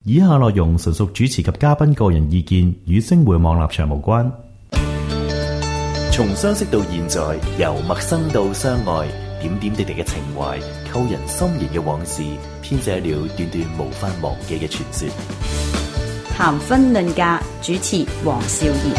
以下內容純屬主持及嘉賓個人意見，與星匯網立場無關。 從相識到現在，由陌生到相愛，點點滴滴嘅情懷，扣人心弦嘅往事，編寫了段段無法忘記嘅傳說。 談婚論嫁，主持黃少賢。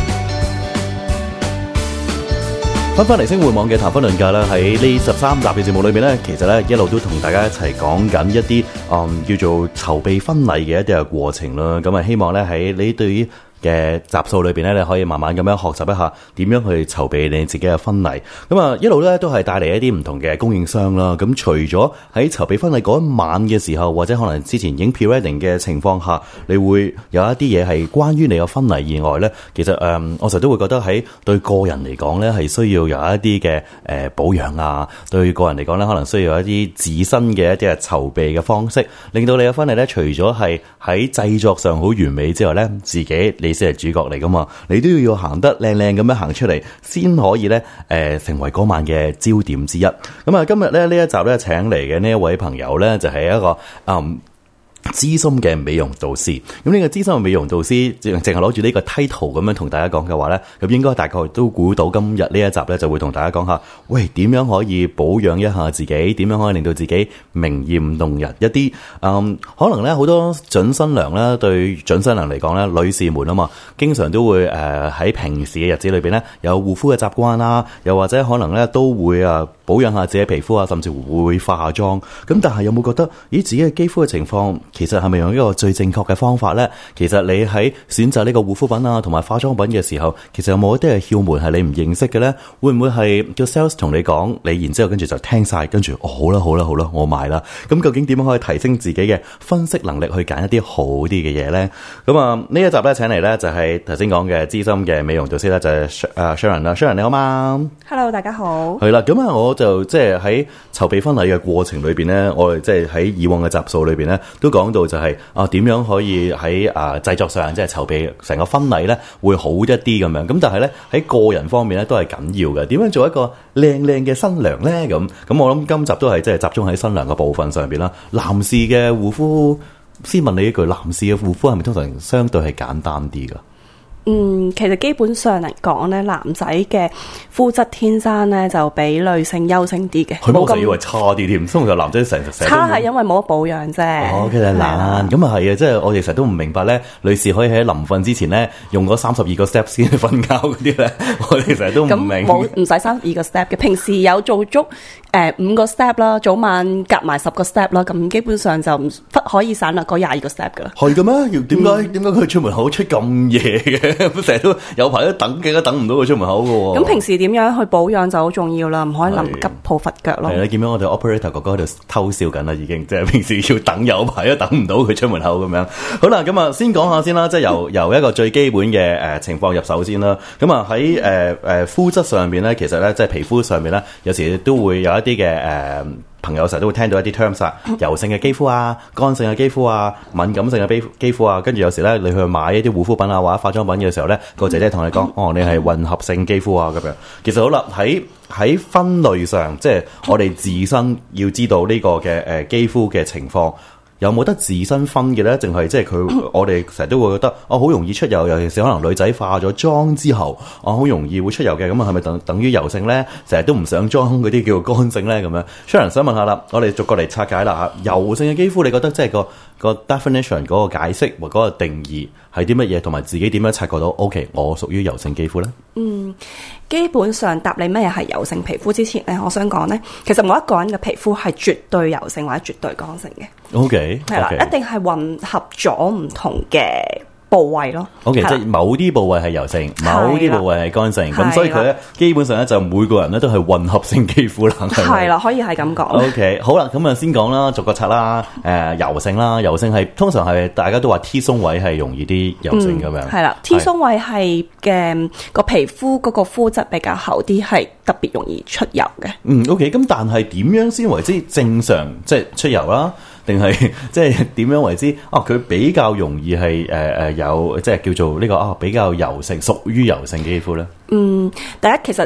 翻嚟星匯網嘅談婚論嫁啦，喺呢13集嘅節目裏邊咧，其實咧一路都同大家一齊講緊一啲叫做籌備婚禮嘅一啲嘅過程啦。咁啊，希望咧喺你對於嘅集數裏邊咧，你可以慢慢咁樣學習一下點樣去籌備你自己嘅婚禮。咁啊，一路咧都係帶嚟一啲唔同嘅供應商啦。咁除咗喺籌備婚禮嗰一晚嘅時候，或者可能之前已經 pre-wedding 嘅情況下，你會有一啲嘢係關於你嘅婚禮以外咧，其實我成日都會覺得喺對個人嚟講咧，係需要有一啲嘅保養啊。對個人嚟講咧，可能需要有一啲自身嘅一啲嘅籌備嘅方式，令到你嘅婚禮咧，除咗係喺製作上好完美之外咧，自己你先係主角嚟噶嘛，你都要行得靚靚咁樣行出嚟，先可以咧成為嗰晚嘅焦點之一。咁啊，今日咧呢一集咧請嚟嘅呢一位朋友咧，就係一個資深嘅美容導師。咁呢個資深嘅美容導師淨係攞住呢個 title 咁樣同大家講嘅話咧，咁應該大概都估到今日呢一集咧就會同大家講下，喂，點樣可以保養一下自己，點樣可以令到自己明豔動人一啲。可能咧好多準新娘咧，對準新娘嚟講咧，女士們啊嘛，經常都會喺平時嘅日子裏邊咧有護膚嘅習慣啦，又或者可能咧都會保養下自己皮膚啊，甚至會化下妝。咁但係有冇覺得自己嘅肌膚嘅情況其實係咪用一個最正確嘅方法呢？其實你喺選擇呢個護膚品啊同埋化妝品嘅時候，其實有冇一啲嘅竅門係你唔認識嘅呢？會唔會係叫 sales 同你講，你然之後跟住就聽晒，跟住好啦，我買啦。咁究竟點樣可以提升自己嘅分析能力去揀一啲好啲嘅嘢呢？咁呢一集咧請嚟咧就係頭先講嘅資深嘅美容導師咧，就係Sharon 啦。Sharon 你好嗎？ Hello， 大家好。 係啦，咁我就即係喺籌備婚禮嘅過程裏邊咧，我哋即係喺以往嘅集數裏邊咧，都講到就係點樣可以喺製作上即係籌備成個婚禮咧會好一啲咁樣。咁但係咧喺個人方面咧都係緊要嘅。點樣做一個靚嘅新娘咧？咁我諗今集都係即係集中喺新娘嘅部分上邊啦。男士嘅護膚，先問你一句，男士嘅護膚係咪通常相對係簡單啲噶？ 其實基本上嚟講咧，男仔嘅膚質天生咧就比女性優勝啲嘅。 佢我就以為差啲添，通常男仔成日差係因為冇得保養啫。 其實懶咁啊係啊，即係我哋成日都唔明白咧，女士可以喺臨瞓之前咧用嗰32個 step 先瞓覺嗰啲咧，我哋成日都唔明。 咁冇唔使32個 step 嘅，平時有做足5個 step 啦，早晚夾埋10個 step 啦，咁基本上就不可以省略嗰22個 step 噶啦。係嘅咩？點解佢出門口出咁夜嘅？成日都有排都等極都等唔到佢出門口嘅喎。 咁平時點樣去保養就好重要啦，唔可以臨急抱佛腳咯。 係啦，見到我哋 operator 哥哥喺度偷笑緊啦，已經即係平時要等有排都等唔到佢出門口咁樣。好啦，咁啊先講下先啦，即係由一個最基本嘅情況入手先啦。咁啊喺膚質上邊咧，其實咧即係皮膚上邊咧，有時都會有一啲嘅朋友成日都會聽到一啲 terms 啊，油性嘅肌膚啊、乾性嘅肌膚啊、敏感性嘅肌膚啊，跟住有時咧你去買一啲護膚品啊或者化妝品嘅時候咧，個姐姐同你講，你係混合性肌膚啊咁樣。其實好啦，喺分類上，即係我哋自身要知道呢個嘅肌膚嘅情況。有冇得自身分嘅咧？淨係即係佢，我哋成日都會覺得好容易出油，尤其是可能女仔化咗妝之後，好容易會出油嘅。咁啊，係咪等於油性咧？成日都唔上妝嗰啲叫做乾性咧？咁樣，Sharon想問下啦，我哋逐個嚟拆解啦嚇。油性嘅肌膚，你覺得即係個 definition 嗰個解釋或嗰個定義係啲乜嘢？同埋自己點樣察覺到 OK， 我屬於油性肌膚咧？ 基本上答你咩係油性皮膚之前咧，我想講咧，其實冇一個人嘅皮膚係絕對油性或者絕對乾性嘅。 OK， 係啦，一定係混合咗唔同嘅部位咯。 OK， 即係某啲部位係油性，某啲部位係乾性，咁所以佢咧基本上咧就每個人咧都係混合性肌膚啦。 係啦，可以係咁講。 OK， 好啦，咁啊先講啦，逐個拆啦。油性啦，油性係通常係大家都話 T 鬆位係容易啲油性咁樣。 係啦，T 鬆位係嘅個皮膚嗰個膚質比較厚啲，係特別容易出油嘅。 OK， 咁但係點樣先為之正常即係出油啦？定係即係點樣為之？佢比較容易係有即係叫做呢個比較油性，屬於油性肌膚咧。 第一其實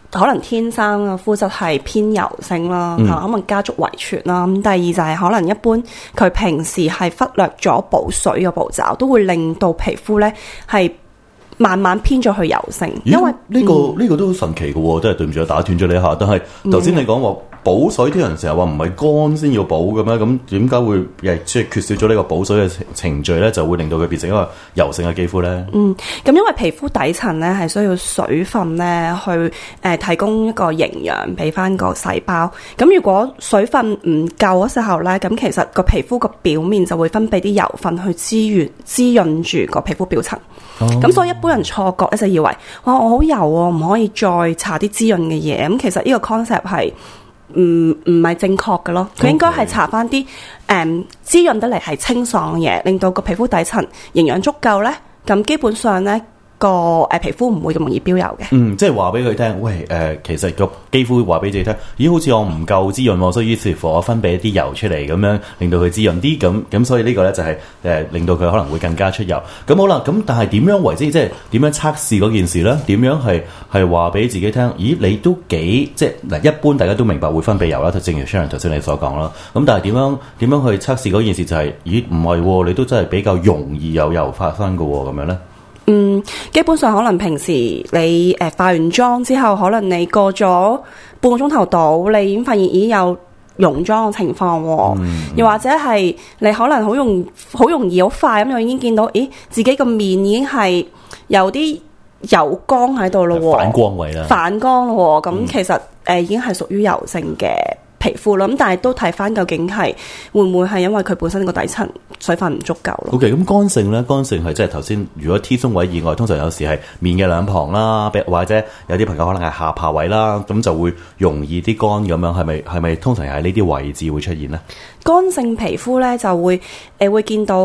可能天生嘅膚質係偏油性啦，可能家族遺傳啦。咁第二就係可能一般佢平時係忽略咗補水嘅步驟，都會令到皮膚咧係慢慢偏咗去油性。因為呢個都好神奇嘅喎，真係對唔住打斷咗你一下。但係頭先你講話補水，啲人成日話唔係乾先要補嘅咩？咁點解會即係缺少咗呢個補水嘅程序咧，就會令到佢變成一個油性嘅肌膚咧？ 咁因為皮膚底層咧係需要水分咧去提供一個營養俾翻個細胞。咁如果水分唔夠嘅時候咧，咁其實個皮膚個表面就會分泌啲油分去滋潤住個皮膚表層。咁所以一般人錯覺咧就以為哇我好油喎，唔可以再搽啲滋潤嘅嘢。咁其實呢個 concept 係唔係正確嘅咯，佢應該係搽翻啲滋潤得嚟係清爽嘅嘢，令到個皮膚底層營養足夠咧，咁基本上咧個皮膚唔會咁容易飆油嘅。 即係話俾佢聽，喂其實個肌膚話俾自己聽，咦好似我唔夠滋潤，所以於是乎我分泌一啲油出嚟，咁樣令到佢滋潤啲，咁所以呢個咧就係令到佢可能會更加出油。咁好啦，咁但係點樣為之，即係點樣測試嗰件事咧？點樣係話俾自己聽？咦你都幾即係嗱，一般大家都明白會分泌油啦，就正如 Sharon 頭先你所講啦。咁但係點樣去測試嗰件事就係，咦唔係你都真係比較容易有油發生㗎喎，咁樣咧？ 基本上可能平時你化完妝之後，可能你過咗半個鐘頭到，你已經發現已經有溶妝嘅情況喎。又或者係你可能好容易好快咁就已經見到，咦自己個面已經係有啲油光喺度咯， 反光位啦， 反光咯。咁其實已經係屬於油性嘅皮膚啦，咁但係都睇翻究竟係會唔會係因為佢本身個底層水分唔足夠咯。 OK， 咁乾性咧，乾性係即係頭先，如果 T 中位以外，通常有時係面嘅兩旁啦，或者有啲朋友可能係下巴位啦，咁就會容易啲乾咁樣，係咪通常係呢啲位置會出現咧？ 乾性皮膚咧就會見到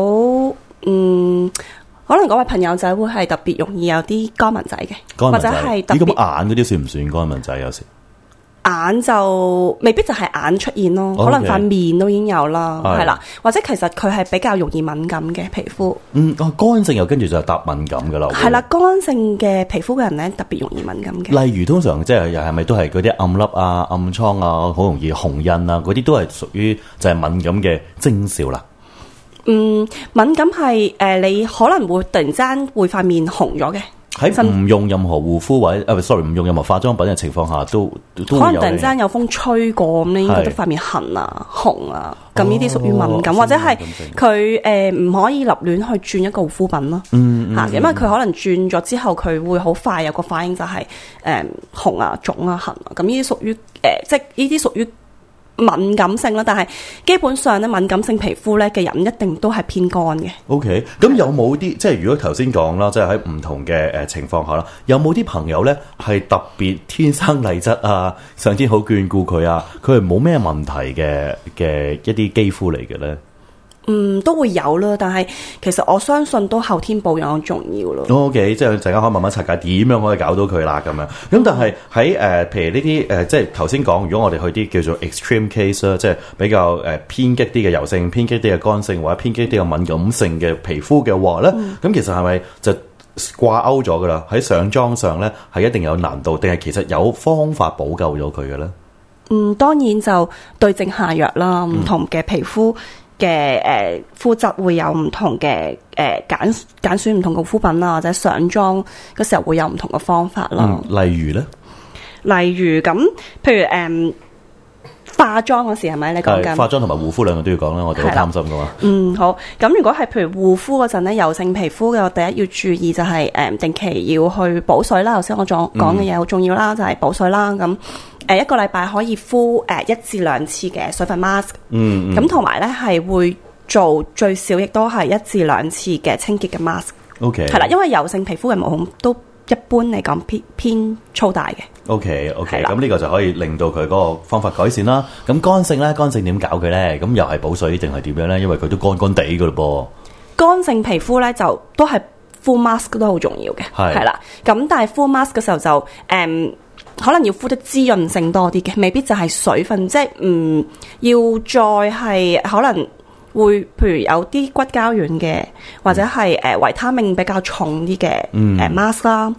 可能嗰位朋友仔會係特別容易有啲乾紋仔嘅，或者係特別咁眼嗰啲算唔算乾紋仔？有時眼就未必就係眼出現咯，可能塊面都已經有啦，係啦，或者其實佢係比較容易敏感嘅皮膚。 乾性又跟住就搭敏感噶啦。 係啦，乾性嘅皮膚嘅人咧特別容易敏感嘅。 例如通常即係又係咪都係嗰啲暗粒啊、暗瘡啊、好容易紅印啊嗰啲都係屬於就係敏感嘅徵兆啦。 敏感係你可能會突然間會塊面紅咗嘅。 喺唔用任何護膚或者sorry唔用任何化妝品嘅情況下，都可能突然間有風吹過咁咧，應該都塊面痕啊、紅啊，咁呢啲屬於敏感，或者係佢唔可以立亂去轉一個護膚品咯。因為佢可能轉咗之後，佢會好快有個反應就係紅啊、腫啊、痕啊，咁呢啲屬於即係呢啲屬於敏感性啦，但係基本上咧敏感性皮膚咧嘅人一定都係偏乾嘅。 OK， 咁有冇啲即係如果頭先講啦，即係喺唔同嘅情況下啦，有冇啲朋友咧係特別天生麗質啊，上天好眷顧佢啊，佢係冇咩問題嘅一啲肌膚嚟嘅咧？ 都會有啦，但係其實我相信都後天保養重要咯。 OK， 即係陣間可以慢慢拆解點樣可以搞到佢啦咁樣。咁但係喺譬如呢啲即係頭先講，如果我哋去啲叫做 extreme case 啦，即係比較偏激啲嘅油性、偏激啲嘅乾性或者偏激啲嘅敏感性嘅皮膚嘅話咧，咁其實係咪就掛鈎咗噶啦？喺上妝上咧係一定有難度，定係其實有方法補救咗佢嘅咧？ 當然就對症下藥啦，唔同嘅皮膚嘅膚質會有唔同嘅揀選唔同嘅護膚品啦，或者上妝嘅時候會有唔同嘅方法啦。 例如咧， 咁，譬如化妝嗰時係咪你講緊？ 化妝同埋護膚兩個都要講啦，我哋好擔心噶嘛。 好。咁如果係譬如護膚嗰陣咧，油性皮膚嘅，我第一要注意就係定期要去補水啦。頭先我講嘅嘢好重要啦，就係補水啦。咁一個禮拜可以敷1至2次嘅水分 mask。咁同埋咧係會做最少亦都係1至2次嘅清潔嘅 mask。 OK。係啦，因為油性皮膚嘅毛孔都一般嚟講偏粗大嘅。 OK， 咁呢個就可以令到佢嗰個方法改善啦。咁乾性咧，乾性點搞佢咧？咁又係補水定係點樣咧？因為佢都乾乾地噶咯噃。乾性皮膚咧就都係敷 mask 都好重要嘅，係啦。咁但係敷 mask 嘅時候就可能要敷得滋潤性多啲嘅，未必就係水分，即係要再係可能會譬如有啲骨膠原嘅，或者係維他命比較重啲嘅mask啦。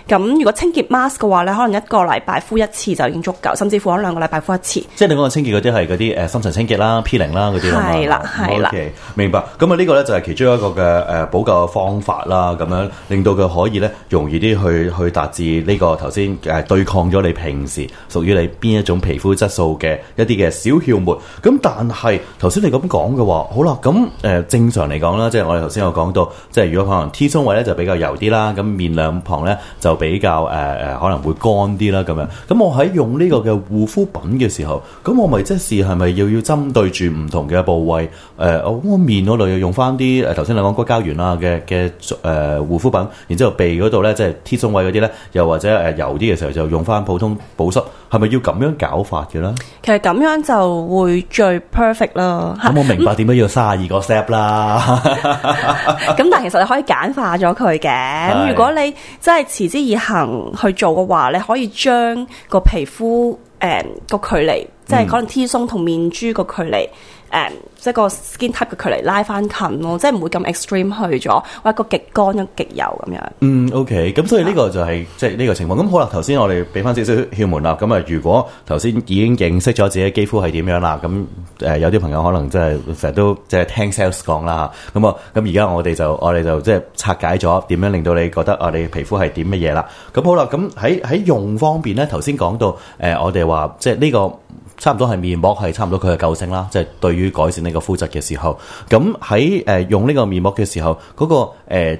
咁如果清潔 mask 嘅話咧，可能一個禮拜敷一次就已經足夠，甚至乎可能2個禮拜敷一次。 即係你講嘅清潔嗰啲係嗰啲深層清潔啦、peeling 啦嗰啲啦嘛。 係啦，係啦。 OK， 明白。咁啊呢個咧就係其中一個嘅補救嘅方法啦，咁樣令到佢可以咧容易啲去達至呢個頭先對抗咗你平時屬於你邊一種皮膚質素嘅一啲嘅小竅門。咁但係頭先你咁講嘅話，好啦，咁正常嚟講啦，即係我哋頭先有講到，即係如果可能 T 中位咧就比較油啲啦，咁面兩旁咧就比較可能會乾啲啦咁樣。咁我喺用呢個嘅護膚品嘅時候，咁我咪即係咪要針對住唔同嘅部位？我面嗰度要用翻啲頭先你講骨膠原啦嘅護膚品，然之後鼻嗰度咧即係 T 中位嗰啲咧，又或者油啲嘅時候就用翻普通保濕，係咪要咁樣搞法嘅咧？其實咁樣就會最 perfect 啦。 咁我明白點解要32個 step 啦。 咁但係其實你可以簡化咗佢嘅。如果你真係持之以恆去做嘅話，你可以將個皮膚個距離，即係可能 T 松同面珠個距離。即係個 skin type 嘅距離拉翻近咯，即係唔會咁 extreme 去咗，或者一個極乾一個極油咁樣。 OK， 咁所以呢個就係即係呢個情況。咁好啦，頭先我哋俾翻少少竅門啦。咁如果頭先已經認識咗自己肌膚係點樣啦，咁有啲朋友可能即係成日都即係聽 sales 講啦。咁而家我哋就即係拆解咗點樣令到你覺得你皮膚係點乜嘢啦。咁好啦，咁喺用方面咧，頭先講到我哋話即係呢個。差唔多係面膜係差唔多佢嘅救星啦，即係對於改善呢個膚質嘅時候，咁喺用呢個面膜嘅時候，嗰個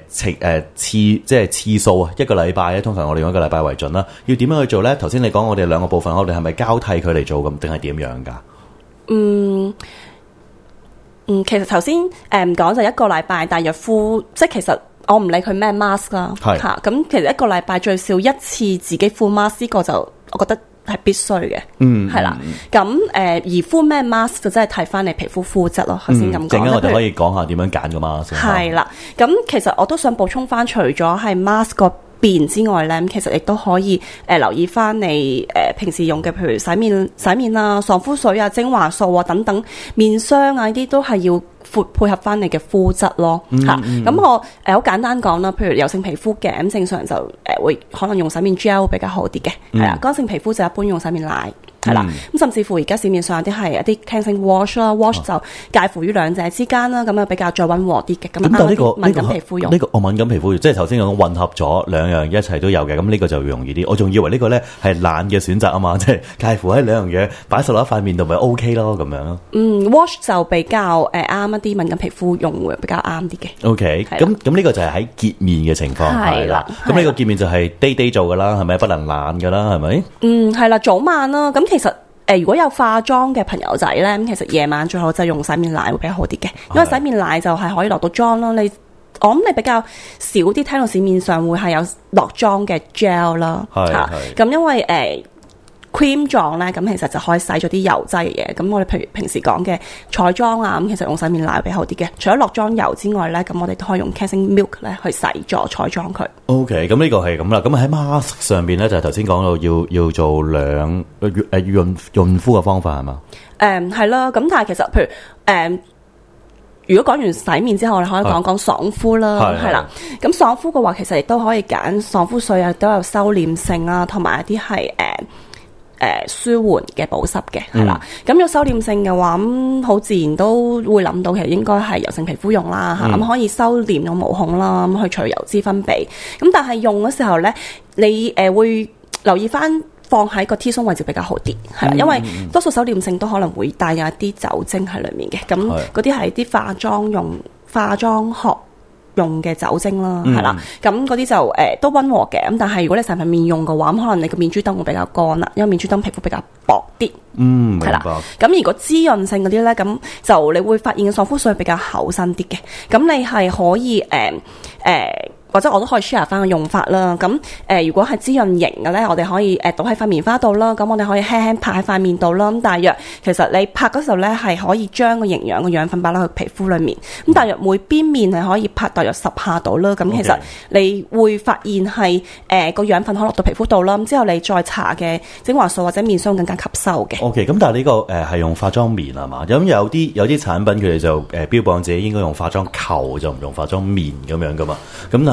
次數啊，一個禮拜咧，通常我哋用一個禮拜為準啦。要點樣去做咧？頭先你講我哋兩個部分，我哋係咪交替佢嚟做咁，定係點樣㗎？ 其實頭先講就一個禮拜大約敷，即係其實我唔理佢咩 mask 啦，嚇咁其實一個禮拜最少一次自己敷 mask， 呢個就我覺得係必須嘅，係啦。咁而敷咩 mask 就真係睇翻你皮膚膚質咯。頭先咁講，陣間我哋可以講下點樣揀個 mask。 係啦，咁其實我都想補充翻，除咗係 mask 個邊之外咧，其實亦都可以留意翻你平時用嘅，譬如洗面啊、爽膚水啊、精華素啊等等，面霜啊呢啲都係要配合翻你嘅膚質咯。咁我好簡單講啦，譬如油性皮膚嘅，咁正常就會可能用洗面 gel 比較好啲嘅，係啦。乾性皮膚就一般用洗面奶。係啦，咁甚至乎而家市面上有啲係一啲 cleansing wash 啦，wash 就介乎於兩者之間啦，咁啊比較再溫和啲嘅。咁但係呢個敏感皮膚用呢個敏感皮膚，即係頭先講混合咗兩樣一齊都有嘅，咁呢個就容易啲。我仲以為呢個咧係懶嘅選擇啊嘛，即係介乎喺兩樣嘢擺實落一塊面度咪 OK 咯咁樣咯。 wash 就比較啱一啲敏感皮膚用會比較啱啲嘅。 OK，咁呢個就係喺潔面嘅情況係啦。咁呢個潔面就係 day 做噶啦，係咪不能懶噶啦？係咪？係啦，早晚啦。咁其實如果有化妝嘅朋友仔咧，咁其實夜晚最好就用洗面奶會比較好啲嘅，因為洗面奶就係可以落到妝啦。我諗你比較少啲聽到市面上會係有落妝嘅 gel 啦，咁因為cream 狀咧，咁其實就可以洗咗啲油劑嘅嘢。咁我哋譬如平時講嘅彩妝啊，咁其實用洗面奶會比較好啲嘅。除咗落妝油之外咧，咁我哋都可以用 cleansing milk 咧去洗咗彩妝佢。 OK， 咁呢個係咁啦。咁喺 mask 上邊咧，就係頭先講到要做兩潤膚嘅方法係嘛？ 係啦。咁但係其實譬如如果講完洗面之後，我哋可以講爽膚啦，係啦。咁爽膚嘅話，其實亦都可以揀爽膚水啊，都有收斂性啊，同埋一啲係舒緩嘅保濕嘅，係啦。咁有收斂性嘅話，咁好自然都會諗到，其實應該係油性皮膚用啦，咁可以收斂咗毛孔啦，咁去除油脂分泌。咁但係用嘅時候咧，你會留意翻放喺個 T 松位置比較好啲，係啦，因為多數收斂性都可能會帶有一啲酒精喺裏面嘅，咁嗰啲係啲化妝學用嘅酒精啦，係啦，咁嗰啲就都溫和嘅，咁但係如果你成份面用嘅話，咁可能你個面珠燈會比較乾啦，因為面珠燈皮膚比較薄啲，係啦。咁如果滋潤性嗰啲咧，咁就你會發現爽膚水比較厚身啲嘅，咁你係可以或者我都可以 share 翻個用法啦。咁如果係滋潤型嘅咧，我哋可以倒喺塊棉花度啦。咁我哋可以輕輕拍喺塊面度啦。咁大約其實你拍嗰時候咧，係可以將個營養個養分擺落去皮膚裏面。咁大約每邊面係可以拍大約10下度啦。咁其實你會發現係個養分可以落到皮膚度啦。咁之後你再搽嘅精華素或者面霜更加吸收嘅。 OK， 咁但係呢個係用化妝棉係嘛？咁有啲產品佢哋就標榜自己應該用化妝球，就唔用化妝棉咁樣噶嘛。咁係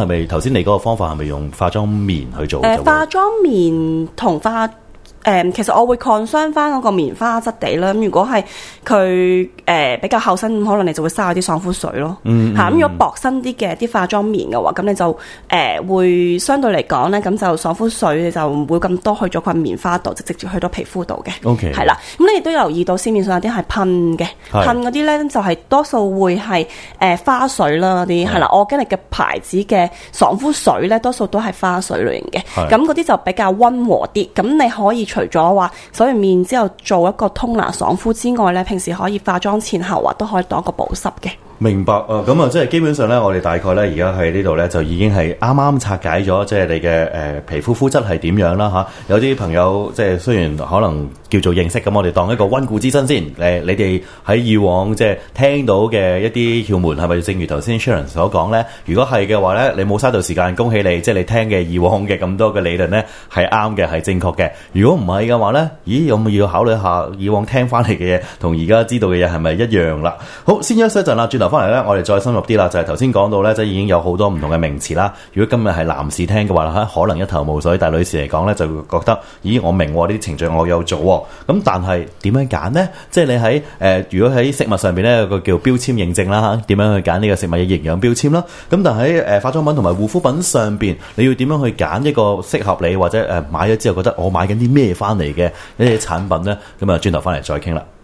咪頭先你嗰個方法係咪用化妝棉去做？ 化妝棉同其實我會 concern 翻嗰個棉花質地啦。咁如果係佢比較厚身，可能你就會嘥啲爽膚水咯。咁如果薄身啲嘅啲化妝棉嘅話，咁你就會相對嚟講咧，咁就爽膚水你就唔會咁多去咗塊棉花度，就直接去到皮膚度嘅。 OK， 係啦。咁你亦都留意到市面上有啲係噴嘅，噴嗰啲咧就係多數會係花水啦，嗰啲係啦。organic嘅牌子嘅爽膚水咧，多數都係花水類型嘅。咁嗰啲就比較溫和啲。咁你可以除咗話洗完面之後做一個通拿爽膚之外咧，平時可以化妝前後都可以當一個保濕嘅。 明白啊，咁啊，即係基本上咧，我哋大概咧而家喺呢度咧就已經係啱啱拆解咗，即係你嘅皮膚膚質係點樣啦嚇。有啲朋友即係雖然可能叫做認識，咁我哋當一個溫故知新先。你哋喺以往即係聽到嘅一啲竅門係咪正如頭先 Sharon 所講咧？如果係嘅話咧，你冇嘥到時間，恭喜你，即係你聽嘅以往嘅咁多嘅理論咧係啱嘅，係正確嘅。如果唔係嘅話咧，咦，有冇要考慮下以往聽翻嚟嘅嘢同而家知道嘅嘢係咪一樣啦？好，先休息一陣啦，轉頭翻嚟咧，我哋再深入啲啦，就係頭先講到咧，即係已經有好多唔同嘅名詞啦。如果今日係男士聽嘅話，可能一頭霧水，但係女士嚟講咧，就會覺得，咦，我明喎，呢啲程序我有做喎。咁但係點樣揀呢？即係你喺如果喺食物上邊咧有個叫標籤認證啦嚇，點樣去揀呢個食物嘅營養標籤啦？咁但係喺化妝品同埋護膚品上邊，你要點樣去揀一個適合你或者買咗之後覺得我買緊啲咩翻嚟嘅一啲產品咧？咁啊，轉頭翻嚟再傾啦。